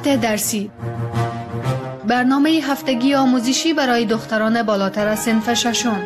قطع درسی، برنامه هفتگی آموزشی برای دختران بالاتر از صنف ششم.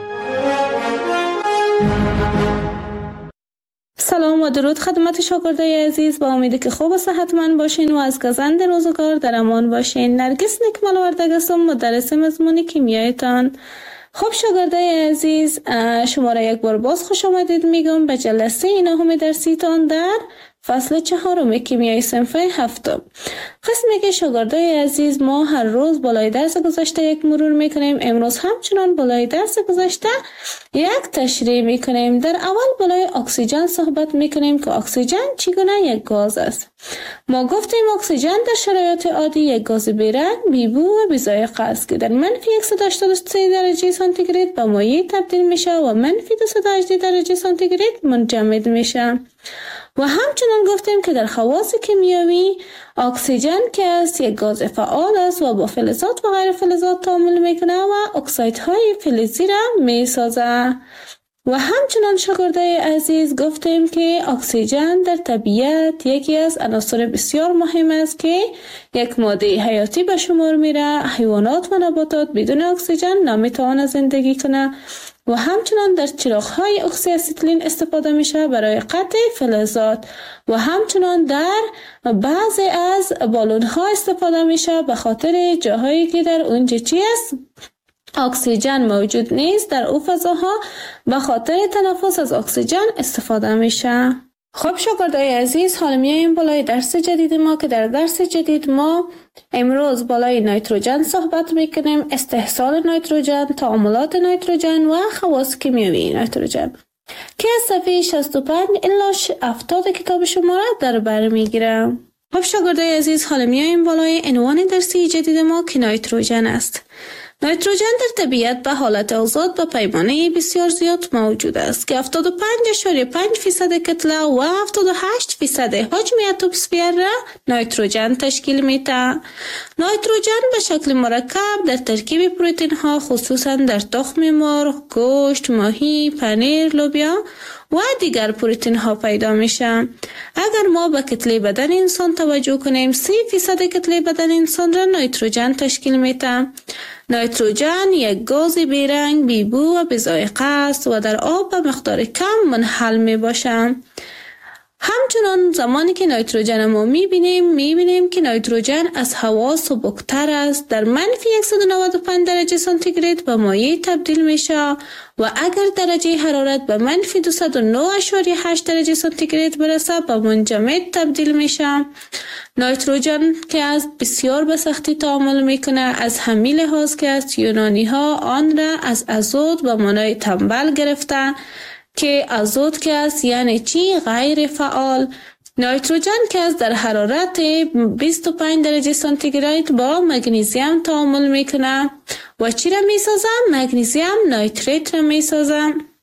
سلام و درود خدمت شاگردای عزیز، با امیدی که خوب و صحتمند باشین و از گزند روزگار در امان باشین. نرگس نکمل وردگ هستم، مدرس مضمون کیمیایتان. خب شاگردای عزیز، شما را یک بار باز خوش آمدید میگم به جلسه نهم درسیتان در فصل 4 کیمیای صنف 7. قسمی که شاگردای عزیز ما هر روز بالای درس گذشته یک مرور میکنیم. امروز همچنان بالای درس گذشته یک تشریح میکنیم. در اول بالای اکسیژن صحبت میکنیم که اکسیژن چگونه یک گاز است. ما گفتیم اکسیژن در شرایط عادی یک گاز بیرنگ، بی‌بو و بی‌ذائقه است که در منفی 183 درجه سانتیگراد به مایع تبدیل میشه و منفی 218 درجه سانتیگراد منجمد میشه. و همچنان گفتیم که در خواص کیمیایی اکسیژن که است یک گاز فعال است و با فلزات و غیر فلزات تعامل میکنه و اکسایدهای فلزی را میسازه. و همچنان شاگردای عزیز گفتیم که اکسیژن در طبیعت یکی از عناصر بسیار مهم است که یک ماده حیاتی به شمار میره. حیوانات و نباتات بدون اکسیژن نمیتوانند زندگی کنه. و همچنان در چراغ‌های اکسی استیلین استفاده میشه برای قطع فلزات و همچنان در بعضی از بالون‌ها استفاده میشه به خاطر جاهایی که در اونجا چی است؟ اکسیژن موجود نیست. در او فضاها به خاطر تنفس از اکسیژن استفاده میشه. خب شاگردای عزیز، حالا میایم بالای درس جدید ما که در درس جدید ما امروز بالای نیتروژن صحبت میکنیم، استحصال نیتروژن، تعاملات نیتروژن و خواص کیمیایی نیتروژن که از صفحه 65 الی 70 کتاب شما را در بر میگیرم. خب شاگردای عزیز، حالا میایم بالای عنوان درسی جدید ما که نیتروژن است. نیتروژن در طبیعت به حالت آزاد به پیمانه بسیار زیاد موجود است که 75.5% کتله و 78% حجم اتمسفر را نیتروژن تشکیل میده. نیتروژن به شکل مرکب در ترکیب پروتئین ها خصوصا در تخم مرغ، گوشت، ماهی، پنیر، لوبیا و دیگر پروتئین ها پیدا میشه. اگر ما به کتله بدن انسان توجه کنیم، 30% کتله بدن انسان را نیتروژن تشکیل میده. نیتروژن یک گاز بیرنگ، بی‌بو و بی‌ذائقه است و در آب به مقدار کم منحل می باشه. همچنان زمانی که نیتروژن ما میبینیم که نیتروژن از هوا سبکتر است. در منفی 195 درجه سانتیگراد به مایع تبدیل میشه و اگر درجه حرارت به منفی 209.8 درجه سانتیگراد برسه به منجمد تبدیل میشه. نیتروژن که از بسیار به سختی تعامل میکنه، از همین لحاظ که از یونانی ها آن را از ازود به معنای تنبل گرفته که ازود که است یعنی چی؟ غیر فعال. نیتروژن که از در حرارت 25 درجه سانتیگراد با مگنیزیم تعامل میکنه و چی را میسازه؟ مگنیزیم نیتریت را میسازه.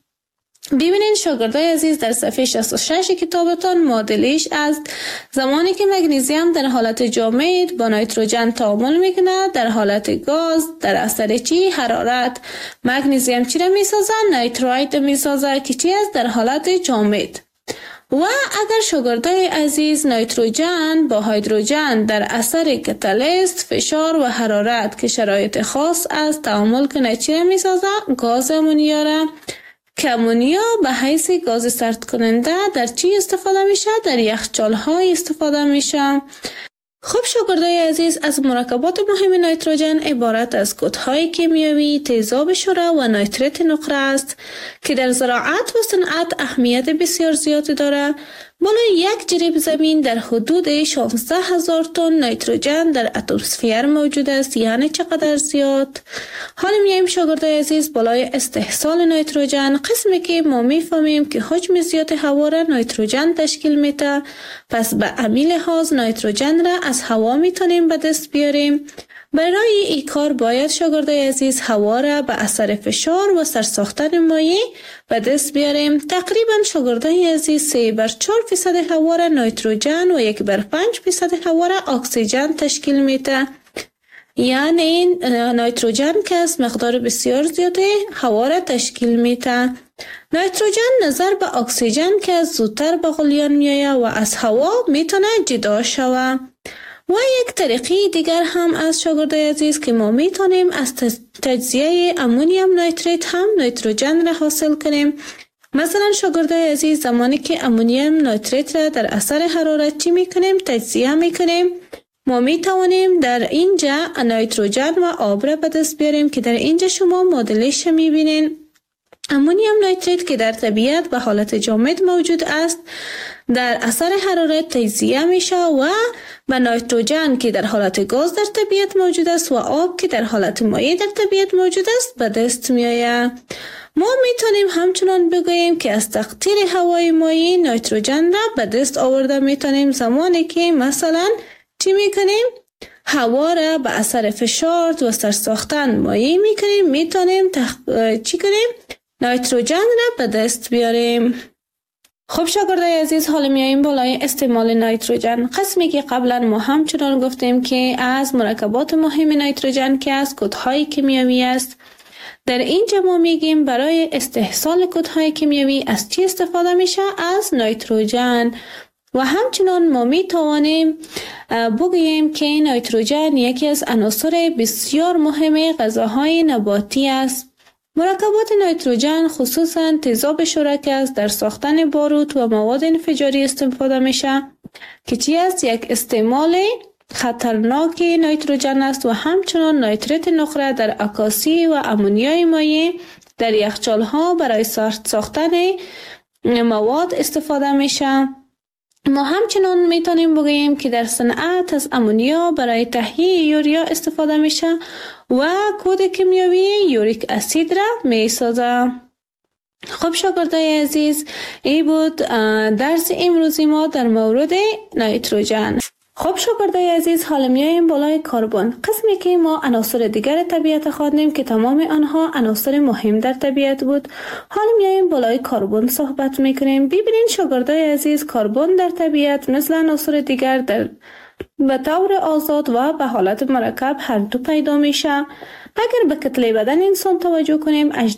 ببینین شاگردای عزیز، در صفحه 66 کتابتان معادلش است. زمانی که مگنیزیم در حالت جامد با نیتروژن تعامل میکنه در حالت گاز در اثر چی؟ حرارت. مگنیزیم چی را میسازه؟ نیترایت میسازه که چی است؟ در حالت جامد. و اگر شاگردای عزیز نیتروژن با هیدروژن در اثر کاتالیست، فشار و حرارت که شرایط خاص است تعامل کنه چی را میسازه؟ گاز امونیا را که امونیا به حیث گاز سرد کننده در چی استفاده میشه؟ در یخچال های استفاده میشه. خب شاگردای عزیز، از مرکبات مهم نیتروژن عبارت از کودهای کیمیایی، تیزاب شره و نیتریت نقره است که در زراعت و صنعت اهمیت بسیار زیادی داره. بالای یک جریب زمین در حدود 16,000 تن نیتروژن در اتمسفر موجود است. یعنی چقدر زیاد؟ حالا میایم شاگردای عزیز بالای استحصال نیتروژن، قسمی که ما میفهمیم که حجم زیاد هوا را نیتروژن تشکیل میده. پس به همین لحاظ نیتروژن را از هوا میتونیم به دست بیاریم. برای این کار باید شاگردای عزیز هوا را به اثر فشار و سرساختن مایع به دست بیاریم. تقریبا شاگردای عزیز 3/4% هوا را نیتروژن و 1/5% هوا را اکسیژن تشکیل میده. یعنی نیتروژن که از مقدار بسیار زیاده هوا را تشکیل میده. نیتروژن نظر به اکسیژن که زودتر به غلیان میآید و از هوا میتونه جدا شود. و یک طریقه دیگر هم از شاگردای عزیز که ما میتونیم از تجزیه امونیم نیتریت هم نیتروژن را حاصل کنیم. مثلا شاگردای عزیز زمانی که امونیم نیتریت را در اثر حرارت چی میکنیم؟ تجزیه میکنیم. ما میتوانیم در اینجا نیتروژن و آب را به دست بیاریم که در اینجا شما معادلش میبینین. امونیم نیتریت که در طبیعت به حالت جامد موجود است در اثر حرارت تجزیه میشه و به نیتروژن که در حالت گاز در طبیعت موجود است و آب که در حالت مایع در طبیعت موجود است به دست میآید. ما میتونیم همچنان بگوییم که از تقطیر هوای مایع نیتروژن را به دست آورده میتونیم زمانی که مثلا چی میکنیم؟ هوا را به اثر فشار و سرساختن مایع میکنیم، میتونیم چی کنیم؟ نیتروژن را به دست بیاریم. خب شاگردای عزیز، حالا میاییم بالای استعمال نیتروژن. قسمی که قبلا ما همچنان گفتیم که از مرکبات مهم نیتروژن که از کدهای کیمیایی است. در اینجا ما میگیم برای استحصال کدهای کیمیایی از چی استفاده میشه؟ از نیتروژن. و همچنان ما میتوانیم بگوییم که نیتروژن یکی از عناصر بسیار مهم غذاهای نباتی است. مرکبات نیتروژن خصوصا تیزاب شرک است در ساختن باروت و مواد انفجاری استفاده میشه که چی است؟ یک استعمال خطرناک نیتروژن است و همچنان نیتریت نقره در عکاسی و امونیای مایع در یخچال ها برای ساختن مواد استفاده میشه. ما همچنان میتونیم بگوییم که در صنعت از امونیا برای تهیه یوریا استفاده میشه و کود کیمیایی یوریک اسید را میسازه. خب شاگردای عزیز، این بود درس امروزی ما در مورد نیتروژن. خب شاگردای عزیز، حالا میاییم بالای کربن، قسمی که ما عناصر دیگر طبیعت خواندیم که تمام آنها عناصر مهم در طبیعت بود. حالا میاییم بالای کربن صحبت میکنیم. ببینید شاگردای عزیز، کربن در طبیعت مثل عناصر دیگر به طور آزاد و به حالت مرکب هر دو پیدا میشه. اگر به کتله بدن انسان توجه کنیم، 18%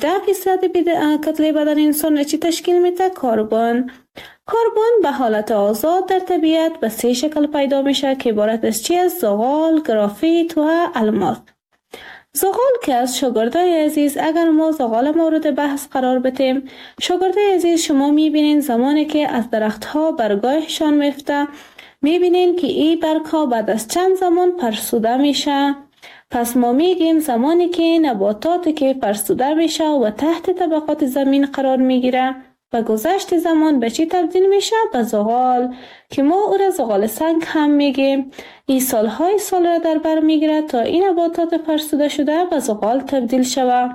کتله بدن انسان چی تشکیل میده؟ کربن. کربن به حالت آزاد در طبیعت به 3 شکل پیدا میشه که عبارت از چی است؟ زغال، گرافیت و الماس. زغال که از شاگردای عزیز، اگر ما زغال مورد بحث قرار بدیم، شاگردای عزیز شما میبینین زمانی که از درخت ها برگایشان میفته، میبینین که این برگ ها بعد از چند زمان فرسوده میشه. پس ما میگیم زمانی که نباتاتی که فرسوده میشه و تحت طبقات زمین قرار میگیره، و گذشت زمان به چی تبدیل میشه؟ به زغال که ما او را زغال سنگ هم میگیم. این سالهای سال را در بر میگیره تا این نباتات فرسوده شده به زغال تبدیل شود.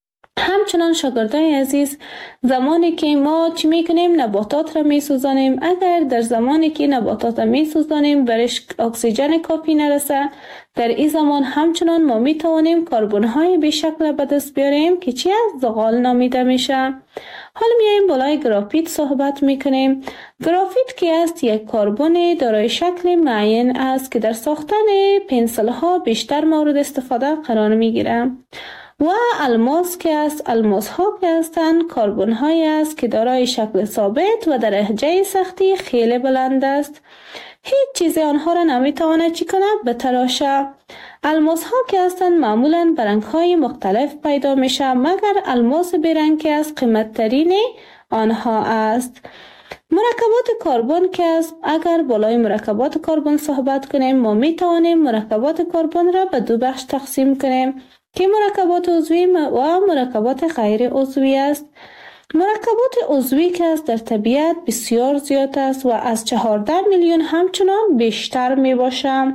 همچنان شاگردای عزیز، زمانی که ما چی میکنیم؟ نباتات را میسوزانیم. اگر در زمانی که نباتات را میسوزانیم برش اکسیژن کافی نرسه، در این زمان همچنان ما میتوانیم کربن های بیشکل به دست بیاریم که چی از زغال نامیده میشه. حالا میایم بالای گرافیت صحبت میکنیم. گرافیت که است یک کربن دارای شکل معین است که در ساختن پنسل ها بیشتر مورد استفاده قرار میگیره. و الماس که است، الماس ها که هستند کربن های است که دارای شکل ثابت و درجه سختی خیلی بلند است. هیچ چیز آنها را نمیتواند چی کنه؟ بتراشه. الماس ها که هستند معمولا برنگ های مختلف پیدا میشه، مگر الماس برنگ که است قیمت ترین آنها است. مرکبات کربن که است، اگر بالای مرکبات کربن صحبت کنیم، ما میتوانیم مرکبات کربن را به 2 بخش تقسیم کنیم که مرکبات عضوی و مرکبات غیر عضوی است. مرکبات عضوی که است در طبیعت بسیار زیاد است و از 14 میلیون همچنان بیشتر می باشد،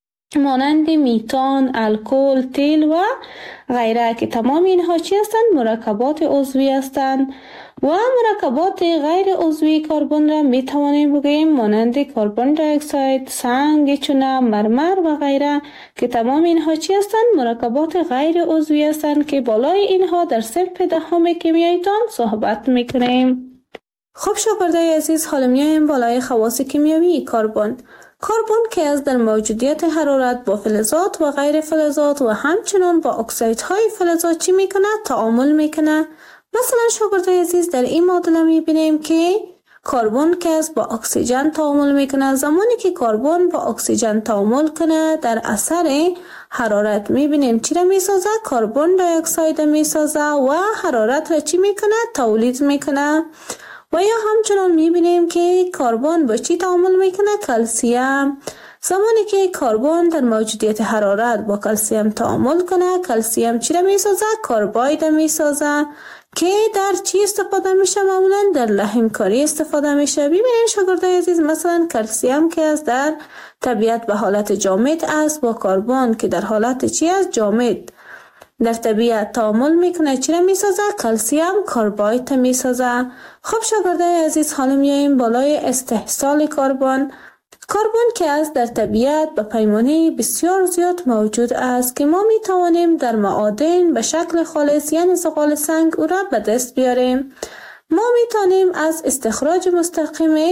مانند میتان، الکل، تیل و غیره که تمام اینها چی هستند؟ مرکبات عضوی هستند. و مرکبات غیر عضوی کربن را می توانیم بگوییم مانند کربن دی اکساید، سنگ، چونه، مرمر و غیره که تمام اینها چی هستند؟ مرکبات غیر عضوی هستند که بالای اینها در صنف دهم کیمیاییتان صحبت می کنیم. خب شاگردای عزیز، حالا میایم بالای خواص کیمیایی کربن. کربن که از در موجودیت حرارت با فلزات و غیر فلزات و همچنان با اکسایدهای فلزات چی میکنه؟ تعامل میکنه. مثلا شاگردای عزیز، در این معادله میبینیم که کربن که است با اکسیژن تعامل میکنه. زمانی که کربن با اکسیژن تعامل کنه در اثر حرارت میبینیم چی را میسازه؟ کربن دی اکساید میسازه و حرارت را چی میکنه؟ تولید میکنه. و یا همچنان میبینیم که کربن با چی تعامل میکنه؟ کلسیم. زمانی که کربن در موجودیت حرارت با کلسیم تعامل کنه، کلسیم چی را میسازه؟ کرباید میسازه که در چی استفاده میشه؟ معمولا در لحمکاری استفاده میشه. ببینید شاگردای عزیز، مثلا کلسیم که از در طبیعت به حالت جامد است با کربن که در حالت چی است؟ جامد در طبیعت تعامل میکنه، چی را میسازه؟ کلسیم کرباید میسازه. خب شاگردای عزیز، حالا میاییم بالای استحصال کربن. کربن که است در طبیعت به پیمانه بسیار زیاد موجود است که ما می توانیم در معادن به شکل خالص یعنی زغال سنگ او را به دست بیاریم. ما می توانیم از استخراج مستقیم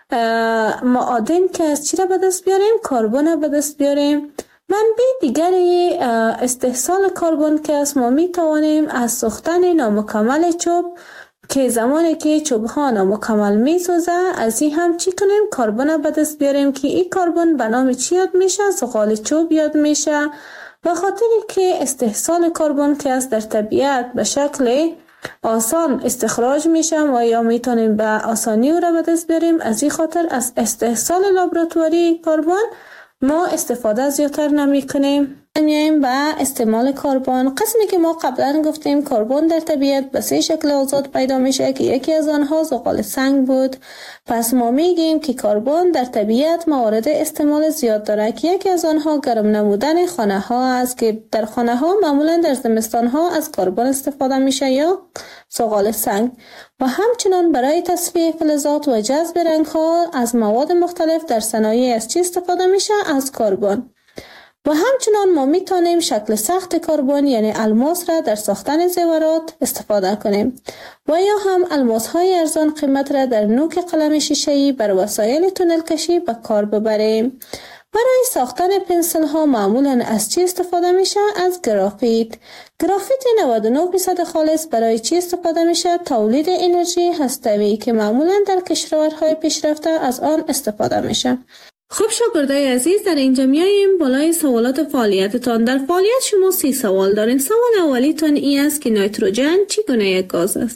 معادن که از چی را به دست بیاریم؟ کربن را به دست بیاریم. منبع دیگری استحصال کربن که است، ما می توانیم از سوختن نامکمل چوب که زمانی که چوب ها نامکمل می سوزه از این هم چی کنیم؟ کربن به دست بیاریم که این کربن به نام چی یاد میشه؟ زغال چوب یاد میشه. به خاطر که استحصال کربن که است در طبیعت به شکل آسان استخراج میشه و یا میتونیم به آسانی او را به دست بیاریم، از این خاطر از استحصال لابراتواری کربن ما استفاده زیادتر نمی کنیم. میایم به استعمال کربن. قسمی که ما قبلا گفتیم کربن در طبیعت به 3 شکل آزاد پیدا میشه که یکی از آنها زغال سنگ بود. پس ما میگیم که کربن در طبیعت موارد استعمال زیاد داره که یکی از آنها گرم نمودن خانه ها است که در خانه ها معمولا در زمستان ها از کربن استفاده میشه یا زغال سنگ، و همچنان برای تصفیه فلزات و جذب رنگ ها از مواد مختلف در صنایع از چی استفاده میشه؟ از کربن. و همچنان ما میتونیم شکل سخت کربن یعنی الماس را در ساختن زیورات استفاده کنیم و یا هم الماس های ارزان قیمت را در نوک قلم شیشه‌ای بر وسایل تونل کشی به کار ببریم. برای ساختن پنسل ها معمولا از چی استفاده میشه؟ از گرافیت. گرافیت 99% خالص برای چی استفاده میشه؟ تولید انرژی هسته‌ای که معمولا در کشورهای پیشرفته از آن استفاده میشه. خب شاگردای عزیز، در اینجا میاییم بالای سوالات فعالیتتان. در فعالیت شما 30 سوال دارین. سوال اولیتان این است که نیتروژن چگونه یک گاز است؟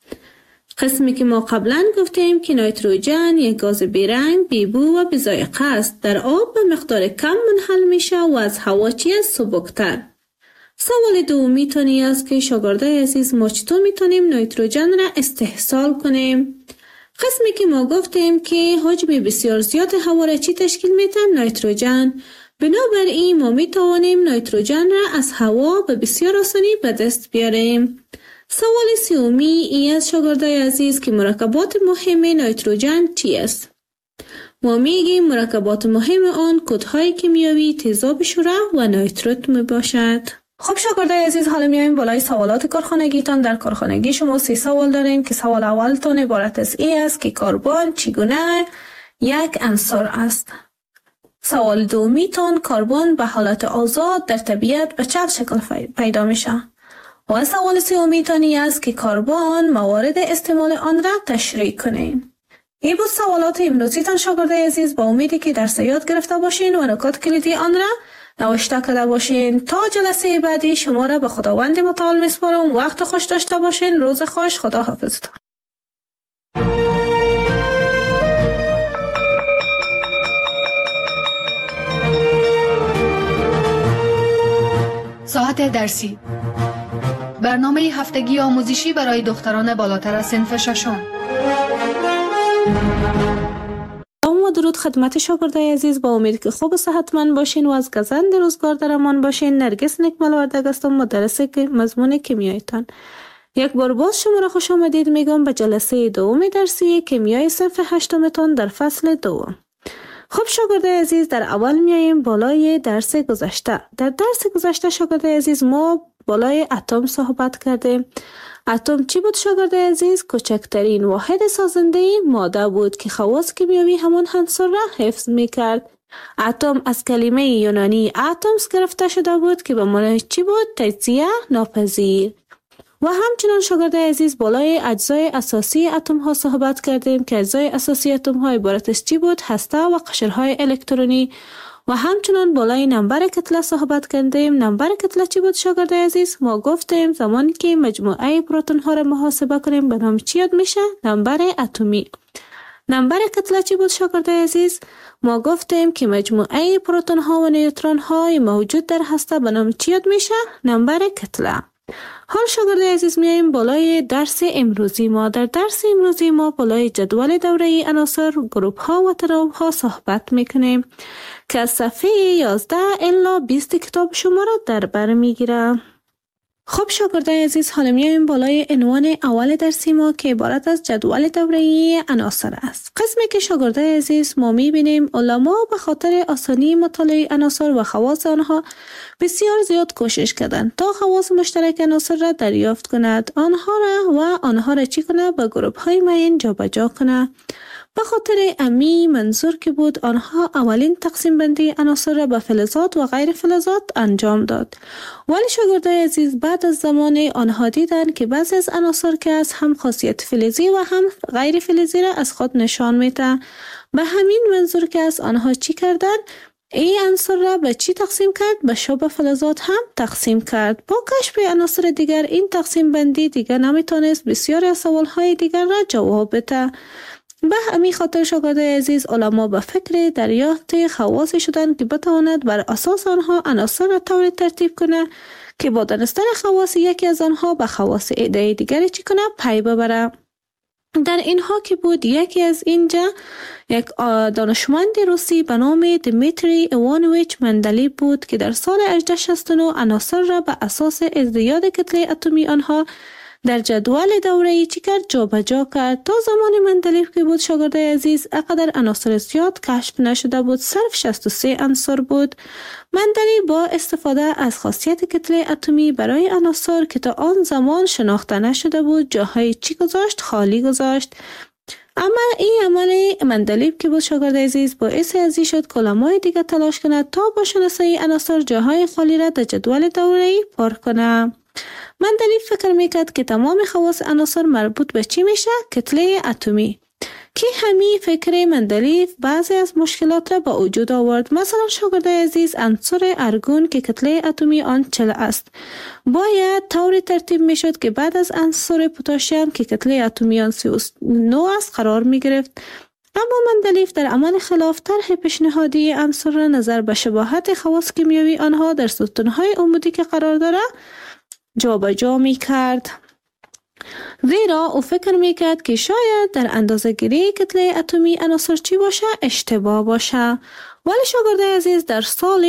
قسمی که ما قبلا گفتیم که نیتروژن یک گاز بیرنگ، بیبو و بی‌ذائقه است. در آب به مقدار کم منحل میشه و از هوا چی است؟ سبکتر. سوال دومی تانی است که شاگردای عزیز ما چطور میتونیم نیتروژن را استحصال کنیم؟ قسمی که ما گفتیم که حجم بسیار زیاد هوا را چی تشکیل میده؟ نیتروژن. بنابراین ما میتوانیم نیتروژن را از هوا به بسیار آسانی به دست بیاریم. سوال سومی این از شاگردای عزیز که مرکبات مهم نیتروژن چی است؟ ما میگیم مرکبات مهم آن کدهای کیمیایی تیزاب شوره و نیتروت می باشد. خب شاگردای عزیز، حالا میایم بالای سوالات کارخانگیتان. در کارخانگی شما 30 سوال داریم که سوال اولتان عبارت از این است که کربن چگونه یک عنصر است. سوال دومیتان کربن به حالت آزاد در طبیعت به چند شکل پیدا میشه. و سوال سومیتان این است که کربن موارد استعمال آن را تشریح کنیم. این بود سوالات امروزیتان شاگردای عزیز. با امیدی که درس یاد گرفته باشین و نکات کلیدی آن را نوشته کرده باشین. تا جلسه بعدی شما را به خداوند متعال میسپارم. وقت خوش داشته باشین. روز خوش. خدا حافظتان. ساعت درسی، برنامه هفتگی آموزشی برای دختران بالاتر از صنف ششم. و درود خدمت شاگردای عزیز. با امید که خوب و صحتمند باشین و از گزند روزگار در امان باشین. نرگس نکمل وردگ هستم، مدرس مضمون کیمیایتان. یک بار باز شما را خوش آمدید میگم به جلسه دوم درسی کیمیای صنف 8 تان در فصل دوم. خب شاگردای عزیز، در اول میاییم بالای درس گذشته. در درس گذشته شاگردای عزیز ما بالای اتم صحبت کردیم. اتم چی بود شاگردای عزیز؟ کوچکترین واحد سازنده ماده بود که خواص کیمیایی همان عنصر را حفظ میکرد. اتم از کلمه یونانی اتمس گرفته شده بود که به معنی چی بود؟ تجزیه ناپذیر. و همچنان شاگردای عزیز بالای اجزای اساسی اتم ها صحبت کردیم که اجزای اساسی اتم ها عبارت از چی بود؟ هسته و قشرهای الکترونی. و همچنان بالای نمبر کتله صحبت کردیم. نمبر کتله چی بود شاگردای عزیز؟ ما گفتیم زمانی که مجموعه پروتون ها را محاسبه کنیم به نام چی یاد میشه؟ نمبر اتمی. نمبر کتله چی بود شاگردای عزیز؟ ما گفتیم که مجموعه پروتون ها و نیوترون های موجود در هسته به نام چی یاد میشه؟ نمبر کتله. حال شاگردای عزیز میاییم بالای درس امروزی ما. در درس امروزی ما بالای جدول دوره‌ای عناصر، گروپ ها و تناوب ها صحبت میکنیم که از صفحه 11 الی 20 کتاب شما را در بر میگیره. خب شاگردای عزیز حالا میاییم بالای عنوان اول درسی ما که عبارت از جدول دوره‌ای عناصر است. قسمی که شاگردای عزیز ما میبینیم علما به خاطر آسانی مطالعه عناصر و خواص آنها بسیار زیاد کوشش کردند تا خواص مشترک عناصر را دریافت کند، آنها را چی کنه؟ به گروپ های معین جابجا کنه. به خاطر امی منظور که بود آنها اولین تقسیم بندی عناصر را به فلزات و غیر فلزات انجام داد. ولی شاگردای عزیز بعد از زمان آنها دیدن که بعضی از عناصر که از هم خاصیت فلزی و هم غیر فلزی را از خود نشان میده. به همین منظور که از آنها چی کردن؟ این عنصر را به چی تقسیم کرد؟ به شبه فلزات هم تقسیم کرد. با کشف عناصر دیگر این تقسیم بندی دیگر نمیتونست بسیاری از سوالهای دیگر را جواب بده. به همین خاطر شاگردای عزیز علما به فکر دریافت خواص شدند که بتواند بر اساس آنها عناصر را طوری ترتیب کنه که با دانستن خواص یکی از آنها به خواص عده دیگری چی کنه؟ پی ببره. در اینها که بود یکی از اینجا یک دانشمند روسی به نام دمیتری ایوانویچ مندلیف بود که در سال 1869 عناصر را به اساس ازدیاد کتله اتمی آنها در جدول دوره‌ای چی کرد؟ جابجا کرد. تا زمان مندلیف که بود شاگردای عزیز اقدر عناصر زیاد کشف نشده بود، صرف 63 عنصر بود. مندلیف با استفاده از خاصیت کتله اتمی برای عناصر که تا آن زمان شناخته نشده بود جاهای چی گذاشت؟ خالی گذاشت. اما این عمل مندلیف که بود شاگردای عزیز باعث ازی شد که علمای دیگه تلاش کند تا با شناسایی عناصر جاهای خالی را در جدول دوره‌ای پر کنه. مندلیف فکر میکرد که تمام خواص عناصر مربوط به چی میشه؟ کتله اتمی. که همین فکر مندلیف بعضی از مشکلات را با وجود آورد. مثلا شاگردای عزیز عنصر ارگون که کتله اتمی آن 40 است باید طوری ترتیب میشد که بعد از عنصر پتاسیم که کتله اتمی آن 39 است قرار میگرفت. اما مندلیف در عمل خلاف طرح پیشنهادی عنصر را نظر به شباهت خواص کیمیایی آنها در ستونهای عمودی که قرار داره جابجا میکرد. زیرا او فکر میکرد که شاید در اندازه گیری کتله اتمی عناصر چی باشه؟ اشتباه باشه. ولی شاگردای عزیز در سال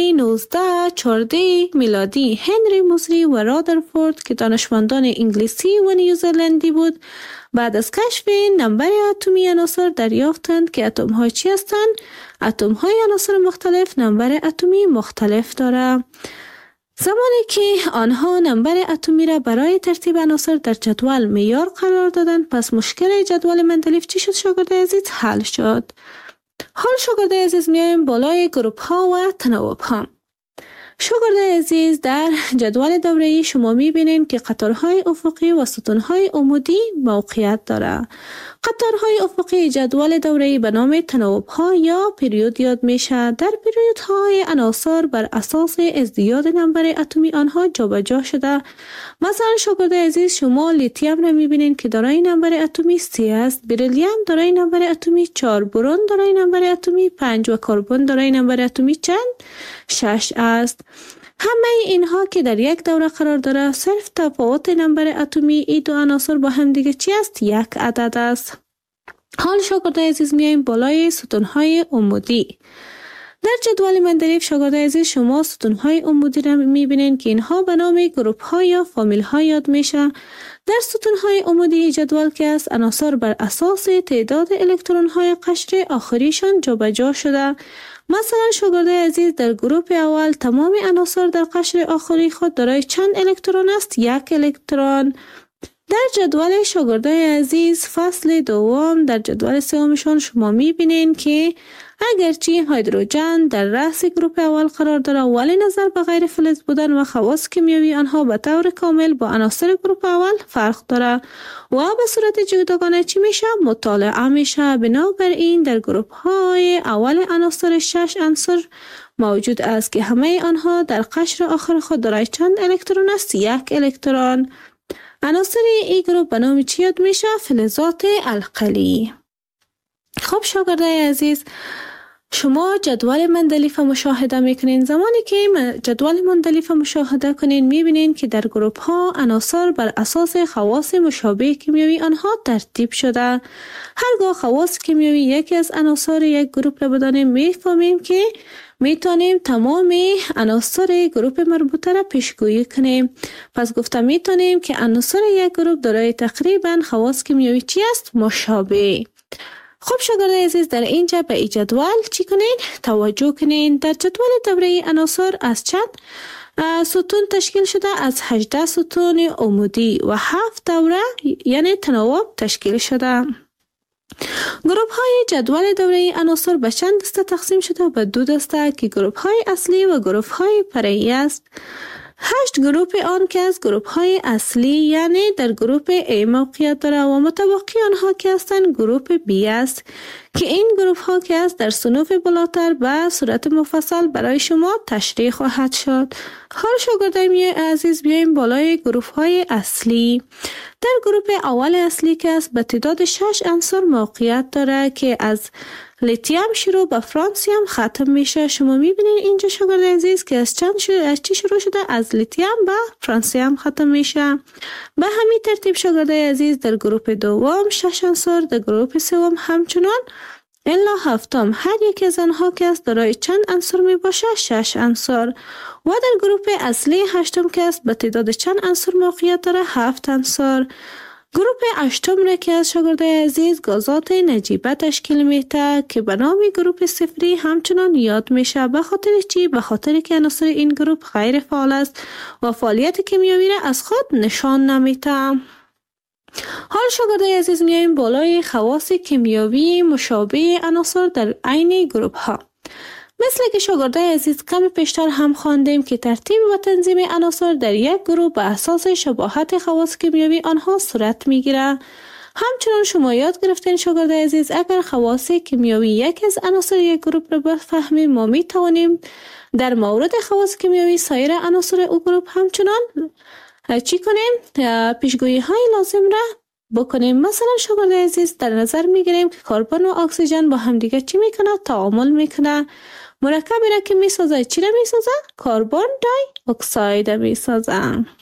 1914 میلادی هنری موزری و رادرفورد که دانشمندان انگلیسی و نیوزلندی بود بعد از کشف نمبر اتمی عناصر دریافتند که اتم های چی هستند؟ اتم های عناصر مختلف نمبر اتمی مختلف داره. زمانی که آنها نمبر اتمی را برای ترتیب عناصر در جدول معیار قرار دادند پس مشکل جدول مندلیف چی شد شاگردای عزیز؟ حل شد. حال شاگردای عزیز میایم بالای گروپ ها و تناوب ها. شاگردای عزیز در جدول دوره‌ای شما میبینید که قطارهای افقی و ستونهای عمودی موقعیت داره. قطارهای افقی جدول دوره‌ای به نام تناوب ها یا پریود یاد میشه. در پریودهای عناصر بر اساس ازدیاد نمبر اتمی آنها جابجا شده. مثلا شاگردای عزیز شما لیتیم را میبینید که دارای نمبر اتمی 3 است، بریلیوم دارای نمبر اتمی 4، برون دارای نمبر اتمی 5 و کربن دارای نمبر اتمی چند؟ 6 است. همه اینها که در یک دوره قرار داره صرف تفاوت نمبر اتمی ای دو عناصر با هم دیگه چی است؟ یک عدد است. حال شاگردای عزیز میایم بالای ستونهای عمودی. در جدول مندلیف شاگردای عزیز شما ستونهای عمودی را میبینید که اینها به نام گروپ ها یا فامیل ها یاد میشه. در ستونهای عمودی جدول که است عناصر بر اساس تعداد الکترون های قشر آخریشان جابجا شده. مثلا شاگردای عزیز در گروپ اول تمام عناصر در قشر آخری خود دارای چند الکترون است؟ 1 الکترون. در جدول شاگردای عزیز فصل دوم در جدول سومشان شما میبینین که اگرچه هیدروژن در رأس گروپ اول قرار داره ولی نظر به غیر فلز بودن و خواص کیمیایی آنها به طور کامل با عناصر گروپ اول فرق داره و به صورت جداگانه چی میشه مطالعه میشه. بنابراین در گروپ های اول عناصر 6 عنصر موجود است که همه آنها در قشر آخر خود دارای چند الکترون است؟ 1 الکترون. عناصر این گروپ به نام چی یاد میشه؟ فلزات القلی. خب شاگردای عزیز، شما جدول مندلیف مشاهده میکنین. زمانی که جدول مندلیف مشاهده کنین میبینین که در گروپ ها عناصر بر اساس خواص مشابه کیمیایی آنها ترتیب شده. هرگاه خواص کیمیایی یکی از عناصر یک گروپ را بدانیم میفهمیم که میتونیم تمام عناصر گروپ مربوطه را پیشگویی کنیم. پس گفته میتونیم که عناصر یک گروپ دارای تقریبا خواص کیمیایی چی است؟ مشابه. خب شاگردای عزیز، در اینجا به این جدول چی کنین؟ توجه کنین. در جدول دوره عناصر از چند ستون تشکیل شده؟ از 18 ستون عمودی و 7 دوره یعنی تناوب تشکیل شده. گروپ های جدول دوره عناصر به چند دسته تقسیم شده؟ به 2 دسته که گروپ های اصلی و گروپ های فرعی است. 8 گروپ آن که از گروپ های اصلی یعنی در گروپ A موقعیت داره و متبقی آنها که هستند گروپ B است که این گروپ ها که است در صنوف بالاتر به صورت مفصل برای شما تشریح خواهد شد. حال شاگردای عزیز بیایم بالای گروپ های اصلی. در گروپ اول اصلی که است به تعداد 6 عنصر موقعیت داره که از لیتیم شروع به فرانسیم ختم میشه. شما میبینید اینجا شاگردای عزیز که از چی شروع شده؟ از لیتیم به فرانسیم ختم میشه. به همین ترتیب شاگردای عزیز در گروپ دوم 6 عنصر، در گروپ سوم همچنان الا هفتم هر یک از آنها که است دارای چند عنصر می باشه؟ 6 عنصر. و در گروپ اصلی هشتم که است به تعداد چند عنصر موقعیت داره؟ 7 عنصر. گروپ هشتم را که از شاگردای عزیز گازات نجیبه تشکیل میده که به نام گروپ صفری همچنان یاد میشه. به خاطر چی؟ به خاطر که عناصر این گروپ غیر فعال است و فعالیت کیمیایی را از خود نشان نمیده. حال شاگردای عزیز میایم بالای خواص کیمیایی مشابه عناصر در عین گروپ ها. مثل که شاگردای عزیز کم پیشتر هم خواندیم که ترتیب و تنظیم عناصر در یک گروه به اساس شباهت خواص کیمیایی آنها صورت میگیره. همچنان شما یاد گرفتین شاگردای عزیز اگر خواص کیمیایی یکی از عناصر یک گروه را بفهمیم ما می توانیم در مورد خواص کیمیایی سایر عناصر او گروه همچنان چی کنیم؟ پیشگویی های لازم را بکنیم. مثلا شاگردای عزیز در نظر میگیریم که کربن و اکسیژن با هم دیگه چی میکنه؟ تعامل میکنه. مرکبی را که میسازه چی را میسازه؟ کربن دای اکساید میسازه.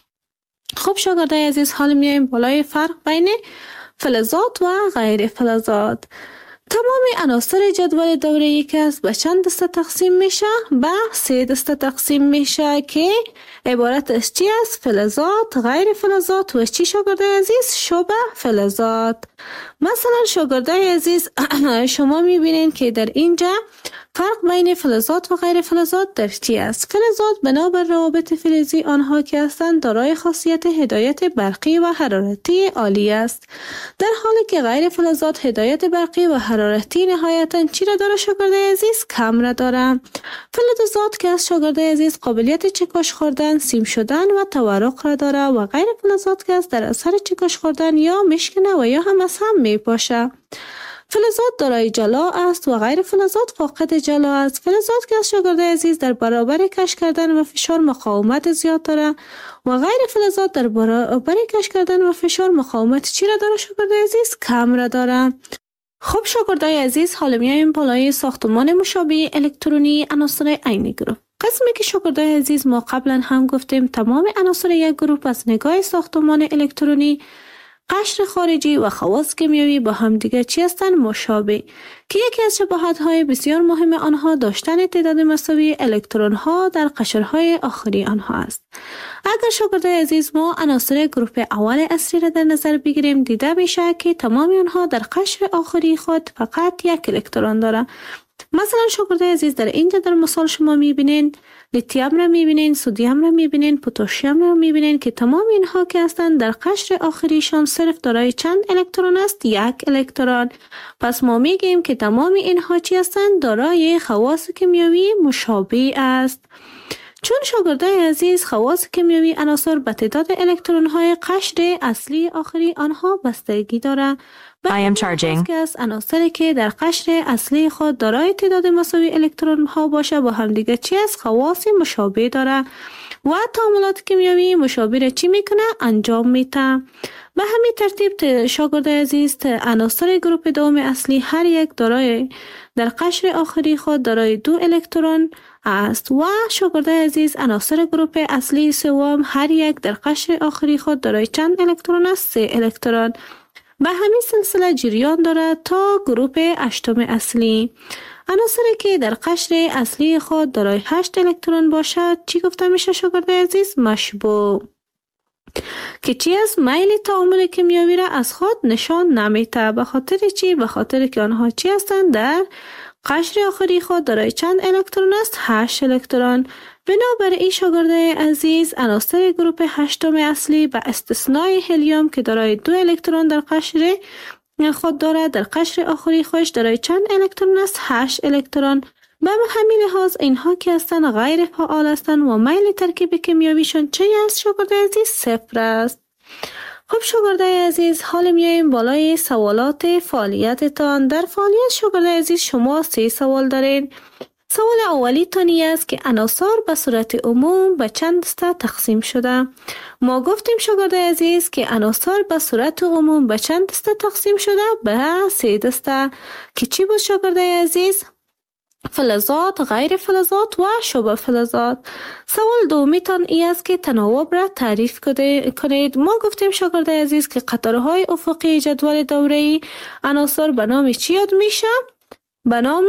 خب شاگردای عزیز حال میایم بالای فرق بین فلزات و غیر فلزات. تمام عناصر جدول دوره‌ای که است به چند دسته تقسیم میشه؟ به 3 دسته تقسیم میشه که عبارت از چی است؟ فلزات، غیر فلزات و چی شاگردای عزیز؟ شبه فلزات. مثلا شاگردای عزیز شما میبینین که در اینجا فرق بین فلزات و غیر فلزات در چی است؟ فلزات بنابر روابط فلزی آنها که هستند دارای خاصیت هدایت برقی و حرارتی عالی است، در حالی که غیر فلزات هدایت برقی و حرارتی نهایتاً چی را داره شاگردای عزیز؟ کم را داره. فلزات که از شاگردای عزیز قابلیت چکش خوردن، سیم شدن و تورق را داره و غیر فلزات که از در اثر چکش خوردن یا میشکنه و یا هم از هم میپاشه. فلزات دارای جلا است و غیر فلزات فاقد جلا است. فلزات که از شاگردای عزیز در برابر کش کردن و فشار مقاومت زیاد داره و غیر فلزات در برابر کش کردن و فشار مقاومت چی را داره شاگردای عزیز؟ کم را داره. خب شاگردای عزیز حالا میایم بالای ساختمان مشابه الکترونی عناصر عین گروه. قسمی که شاگردای عزیز ما قبلا هم گفتیم تمام عناصر یک گروه از نگاه ساختمان الکترونی، قشر خارجی و خواص کیمیایی با هم دیگر چی هستند؟ مشابه، که یکی از شباهت‌های بسیار مهم آنها داشتن تعداد مساوی الکترون‌ها در قشرهای آخری آنها است. اگر شاگردای عزیز ما عناصر گروه اول اصلی را در نظر بگیریم دیده میشه که تمام آنها در قشر آخری خود فقط یک الکترون داره. مثلا شاگردای عزیز در اینجا در مثال شما میبینین لیتیوم را میبینین، سدیم را میبینین، پتاسیم را میبینین که تمام اینها که هستند در قشر آخریشان صرف دارای چند الکترون است؟ یک الکترون. پس ما میگیم که تمام اینها چی هستند؟ دارای خواص کیمیایی مشابه است. چون شاگردای عزیز خواص کیمیایی عناصر به تعداد الکترون های قشر اصلی آخری آنها بستگی دارد. که از عناصری که در قشر اصلی خود دارای تعداد مساوی الکترون ها باشه با هم دیگه چی است؟ خواص مشابه داره و تعاملات کیمیایی مشابه را چی میکنه؟ انجام میده. به همین ترتیب شاگردای عزیز عناصر گروپ دوم اصلی هر یک دارای در قشر آخری خود دارای 2 الکترون است و شاگردای عزیز عناصر گروپ اصلی سوم هر یک در قشر آخری خود دارای چند الکترون است؟ 3 الکترون. به همین سلسله جریان دارد تا گروپ هشتم اصلی. عناصری که در قشر اصلی خود دارای 8 الکترون باشد چی گفته میشه شاگردای عزیز؟ مشبوع. که چی از میل تعامل کیمیایی را از خود نشان نمیده. به خاطر چی؟ به خاطر که آنها چی هستند؟ در قشر آخری خود دارای چند الکترون است؟ 8 الکترون. بنابراین شاگردای عزیز عناصر گروپ هشتم اصلی به استثنای هلیوم که دارای 2 الکترون در قشر خود دارد در قشر آخری خودش دارای چند الکترون است؟ 8 الکترون. به همین لحاظ اینها که هستند غیر فعال هستند و میل ترکیب کیمیاییشون چه است شاگردای عزیز؟ 0 است. خب شاگردای عزیز حال میاییم بالای سوالات فعالیتتان. در فعالیت شاگردای عزیز شما 3 سوال دارین. سوال اولی تانی است که عناصر به صورت عموم به چند دسته تقسیم شده. ما گفتیم شاگردای عزیز که عناصر به صورت عموم به چند دسته تقسیم شده؟ به 3 دسته که چی بود شاگردای عزیز؟ فلزات، غیر فلزات و شبه فلزات. سوال دومی تان ای است که تناوب را تعریف کنید. ما گفتیم شاگردای عزیز که قطارهای افقی جدول دوره‌ای عناصر به نام چی یاد میشه؟ به نام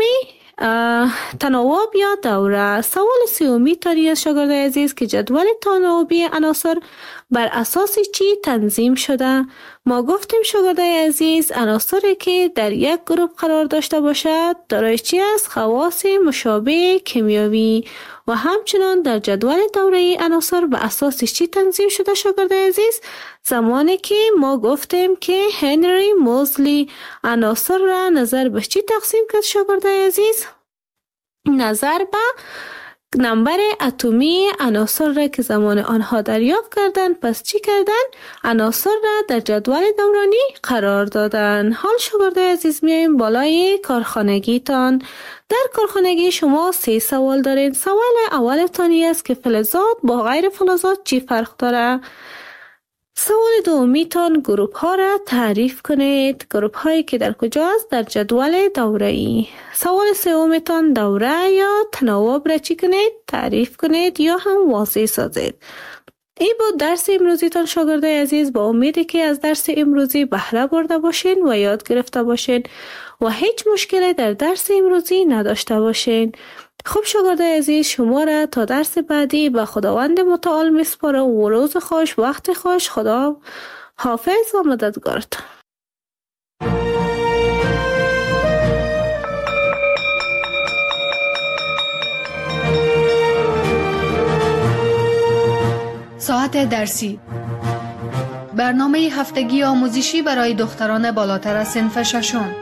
تناوب یا دوره. سوال سومی تانی است شاگردای عزیز که جدول تناوبی عناصر بر اساس چی تنظیم شده؟ ما گفتیم شاگردای عزیز عناصری که در یک گروه قرار داشته باشد دارای چی است؟ خواص مشابه کیمیایی. و همچنان در جدول دوره‌ای عناصر به اساس چی تنظیم شده شاگردای عزیز؟ زمانی که ما گفتیم که هنری موزلی عناصر را نظر به چی تقسیم کرد شاگردای عزیز؟ نظر به نمبر اتمی عناصر را که زمان آنها دریافت کردند. پس چی کردن؟ عناصر را در جدول دورانی قرار دادن. حال شاگردای عزیز میایم بالای کارخانگی تان. در کارخانگی شما 3 سوال دارین. سوال اول تانی است که فلزات با غیر فلزات چی فرق داره؟ سوال دومی تان گروپ ها را تعریف کنید. گروپ هایی که در کجاست؟ در جدول دوره‌ای. سوال سوم تان دوره یا تناوب را چی کنید؟ تعریف کنید یا هم واضح سازید. این بود درس امروزی تان شاگردای عزیز. با امیدی که از درس امروزی بهره برده باشین و یاد گرفته باشین و هیچ مشکلی در درس امروزی نداشته باشین. خب شاگردای عزیز شما را تا درس بعدی به خداوند متعال میسپارم و روز خوش، وقت خوش. خدا حافظ و مددگارتان. ساعت درسی، برنامه هفتگی آموزشی برای دختران بالاتر از صنف ششم.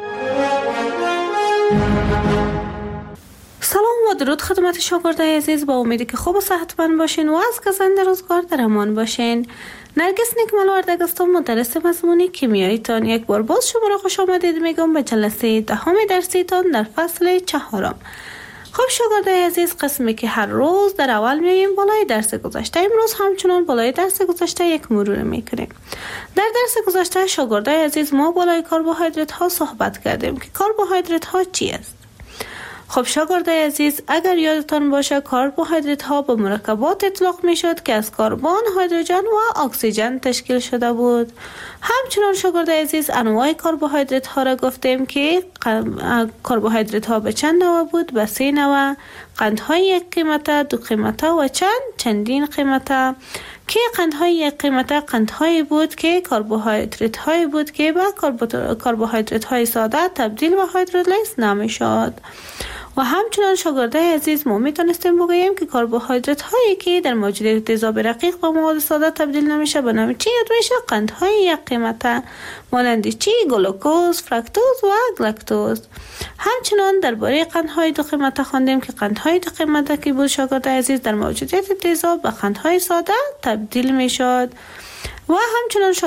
سلام و درود خدمت شاگردای عزیز. با امیدی که خوب و صحتمند باشین و از گزند روزگار در امان باشین. نرگس نیکملوردگ هستم، مدرس مضمون کیمیایی تان. یک بار باز شما را خوش آمدید میگم به جلسه 10 درسی تان در فصل 4. خب شاگردای عزیز، قسمی که هر روز در اول میایم بالای درس گذشته، امروز همچنان بالای درس گذشته یک مرور میکنیم. در درس گذشته شاگردای عزیز ما بالای کربوهیدرات ها صحبت کردیم که کربوهیدرات ها چی است. خب شاگردای عزیز، اگر یادتان باشه کربوهیدرات ها به مرکبات اطلاق می شد که از کربن، هیدروژن و اکسیژن تشکیل شده بود. همچنان شاگردای عزیز انواع کربوهیدرات ها را گفتیم که کربوهیدرات ها به چند نوع بود؟ به 3 نوع. قندهای یک قیمته، دو قیمته و چندین قیمته، که قندهای یک قیمته قندهایی بود که کربوهیدرات هایی بود که به کربوهیدرات های ساده تبدیل به هیدرولیز نمیشد. و همچنان شاگردای عزیز ما میتونستیم بگوییم که کربوهیدرات هایی که در موجودیت تیزاب رقیق به مواد ساده تبدیل نمیشه به نام چی یاد میشه؟ قندهای یک قیمته، مانند چی؟ گلوکوز، فرکتوز و گلاکتوز. همچنان درباره قندهای دو قیمته خواندیم که قندهای دو قیمته که بود شاگردای عزیز در موجودیت تیزاب به قندهای ساده تبدیل میشد. و همچنان